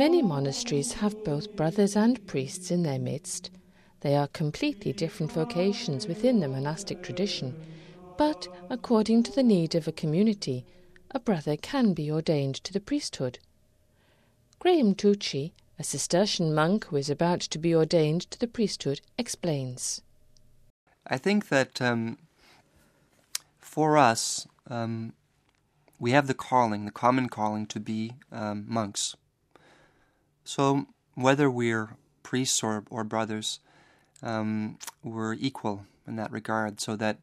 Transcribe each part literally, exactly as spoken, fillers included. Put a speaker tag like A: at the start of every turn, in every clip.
A: Many monasteries have both brothers and priests in their midst. They are completely different vocations within the monastic tradition, but according to the need of a community, a brother can be ordained to the priesthood. Graham Tucci, a Cistercian monk who is about to be ordained to the priesthood, explains.
B: I think that um, for us, um, we have the calling, the common calling to be um, monks. So whether we're priests or, or brothers, um, we're equal in that regard, so that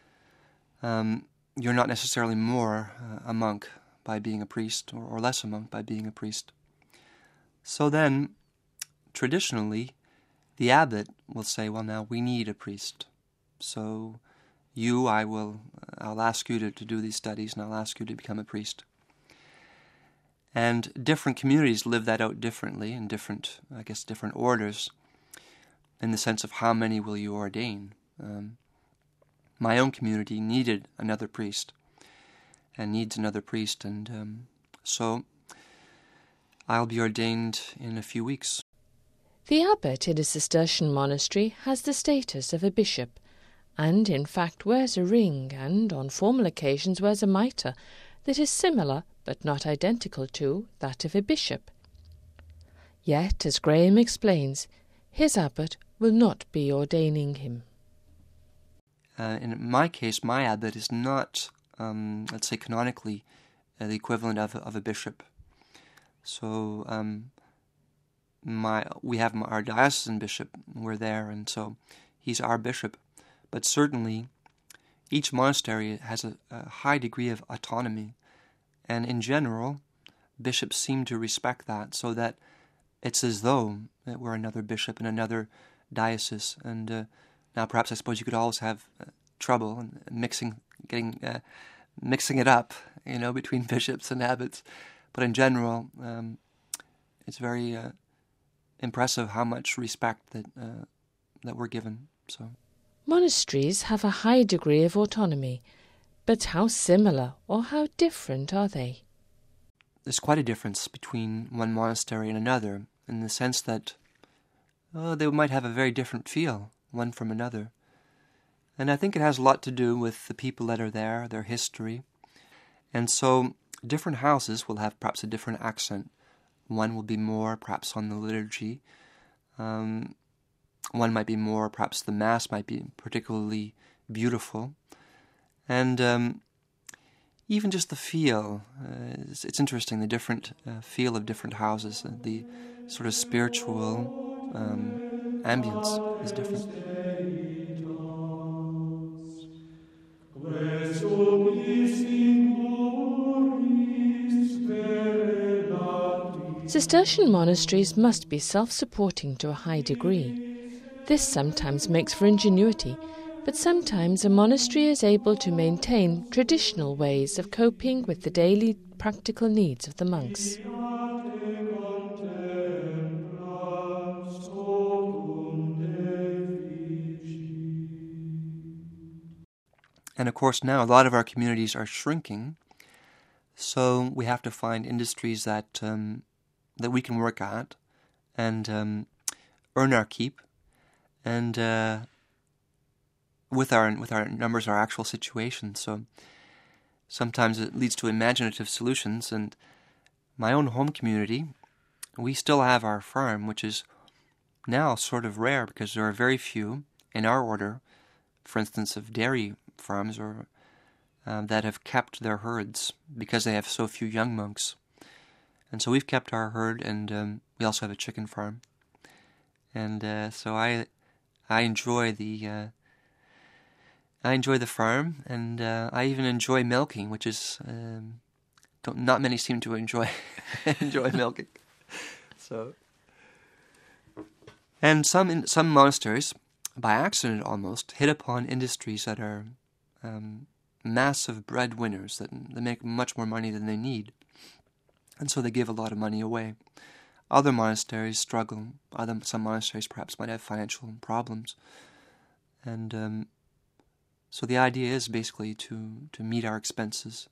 B: um, you're not necessarily more uh, a monk by being a priest, or, or less a monk by being a priest. So then, traditionally, the abbot will say, well, now we need a priest. So you, I will, I'll ask you to, to do these studies, and I'll ask you to become a priest. And different communities live that out differently, in different, I guess, different orders, in the sense of how many will you ordain. Um, my own community needed another priest, and needs another priest, and um, so I'll be ordained in a few weeks.
A: The abbot in a Cistercian monastery has the status of a bishop, and in fact wears a ring and, on formal occasions, wears a mitre that is similar, but not identical to, that of a bishop. Yet, as Graham explains, his abbot will not be ordaining him.
B: Uh, in my case, my abbot is not, um, let's say, canonically uh, the equivalent of, of a bishop. So um, my we have our diocesan bishop, we're there, and so he's our bishop. But certainly, each monastery has a, a high degree of autonomy, and in general, bishops seem to respect that, so that it's as though we're another bishop in another diocese. And uh, now, perhaps I suppose you could always have uh, trouble in mixing, getting, uh, mixing it up, you know, between bishops and abbots. But in general, um, it's very uh, impressive how much respect that uh, that we're given. So,
A: monasteries have a high degree of autonomy, but how similar or how different are they?
B: There's quite a difference between one monastery and another, in the sense that oh, they might have a very different feel, one from another. And I think it has a lot to do with the people that are there, their history. And so different houses will have perhaps a different accent. One will be more perhaps on the liturgy. Um, one might be more, perhaps the Mass might be particularly beautiful. And um, even just the feel, uh, it's, it's interesting, the different uh, feel of different houses, uh, the sort of spiritual um, ambience is different.
A: Cistercian monasteries must be self-supporting to a high degree. This sometimes makes for ingenuity, but sometimes a monastery is able to maintain traditional ways of coping with the daily practical needs of the monks.
B: And of course now a lot of our communities are shrinking, so we have to find industries that um, that we can work at and um, earn our keep, and uh, with our with our numbers, our actual situation. So sometimes it leads to imaginative solutions. And my own home community, we still have our farm, which is now sort of rare because there are very few in our order, for instance, of dairy farms or um, that have kept their herds because they have so few young monks. And so we've kept our herd, and um, we also have a chicken farm. And uh, so I I enjoy the uh, I enjoy the farm, and uh, I even enjoy milking, which is um, don't, not many seem to enjoy enjoy milking. So, and some in, some monasteries, by accident almost, hit upon industries that are um, massive breadwinners that they make much more money than they need, and so they give a lot of money away. Other monasteries struggle. Other some monasteries perhaps might have financial problems, and um, so the idea is basically to to meet our expenses.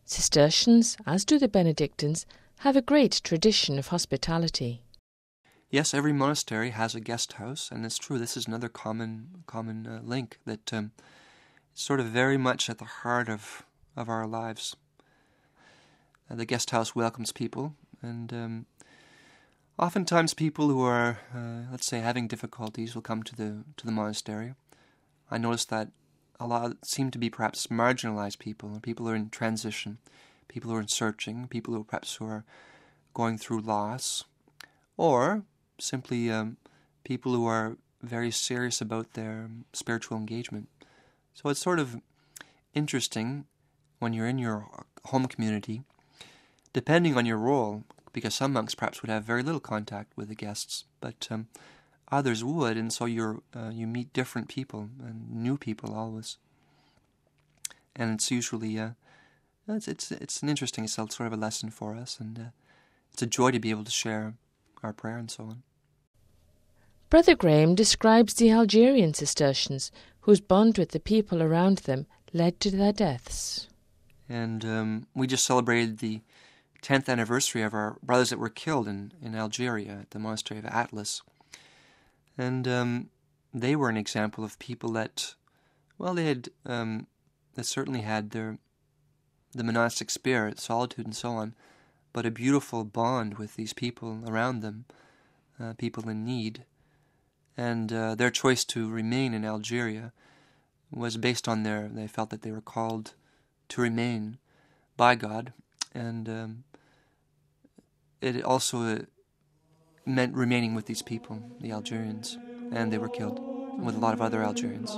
A: Cistercians, as do the Benedictines, have a great tradition of hospitality.
B: Yes, every monastery has a guest house, and it's true, this is another common common uh, link that um, is sort of very much at the heart of, of our lives. Uh, the guest house welcomes people, and um, oftentimes people who are, uh, let's say, having difficulties will come to the to the monastery. I noticed that a lot seem to be perhaps marginalized people, people who are in transition, people who are in searching, people who perhaps who are going through loss, or simply um, people who are very serious about their spiritual engagement. So it's sort of interesting when you're in your home community, depending on your role, because some monks perhaps would have very little contact with the guests, but um, others would, and so you're uh, you meet different people and new people always, and it's usually uh, it's it's it's an interesting, it's sort of a lesson for us, and uh, it's a joy to be able to share our prayer and so on.
A: Brother Graham describes the Algerian Cistercians, whose bond with the people around them led to their deaths.
B: And um, we just celebrated the tenth anniversary of our brothers that were killed in, in Algeria at the monastery of Atlas. And um, they were an example of people that, well, they had, um, they certainly had their the monastic spirit, solitude and so on, but a beautiful bond with these people around them, uh, people in need. And uh, their choice to remain in Algeria was based on their, they felt that they were called to remain by God. And um, it also uh, meant remaining with these people, the Algerians, and they were killed with a lot of other Algerians.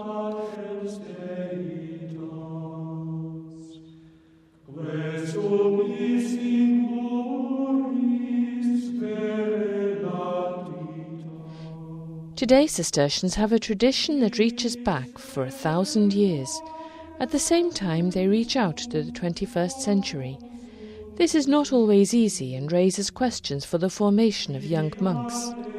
A: Today Cistercians have a tradition that reaches back for a thousand years. At the same time they reach out to the twenty-first century. This is not always easy and raises questions for the formation of young monks.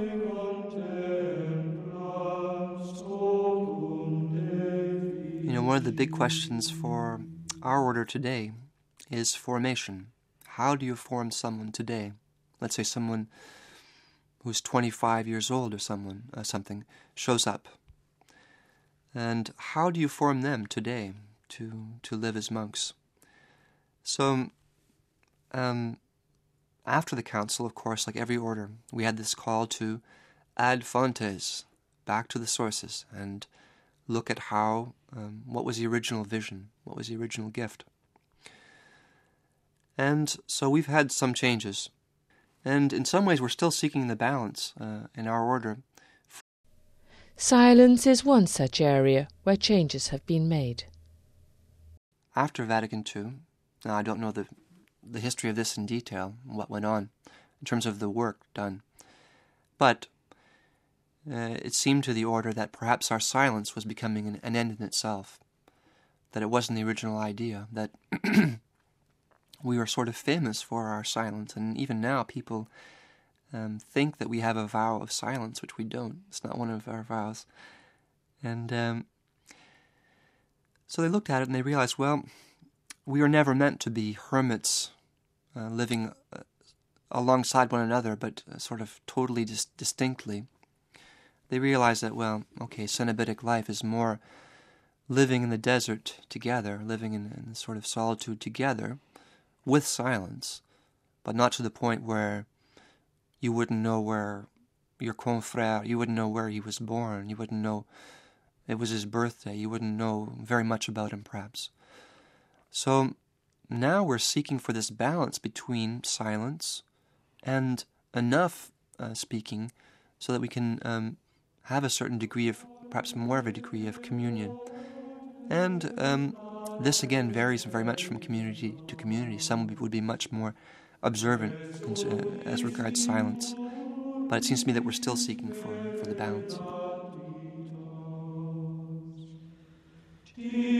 B: You know, one of the big questions for our order today is formation. How do you form someone today? Let's say someone who's twenty-five years old or someone, uh, something, shows up. And how do you form them today to, to live as monks? So, um, after the council, of course, like every order, we had this call to ad fontes, back to the sources, and look at how, um, what was the original vision, what was the original gift. And so we've had some changes. And in some ways we're still seeking the balance uh, in our order.
A: Silence is one such area where changes have been made.
B: After Vatican Two, now I don't know the the history of this in detail, what went on in terms of the work done, but uh, it seemed to the order that perhaps our silence was becoming an, an end in itself, that it wasn't the original idea, that we were sort of famous for our silence, and even now people um, think that we have a vow of silence, which we don't. It's not one of our vows. And um, so they looked at it and they realized, well, we were never meant to be hermits uh, living uh, alongside one another, but uh, sort of totally dis- distinctly. They realized that, well, okay, Cenobitic life is more living in the desert together, living in, in sort of solitude together, with silence, but not to the point where you wouldn't know where your confrère, you wouldn't know where he was born, you wouldn't know it was his birthday, you wouldn't know very much about him perhaps. So now we're seeking for this balance between silence and enough uh, speaking so that we can um, have a certain degree of, perhaps more of a degree of communion. And um, this again varies very much from community to community. Some would be much more observant uh, as regards silence, but it seems to me that we're still seeking for, for the balance.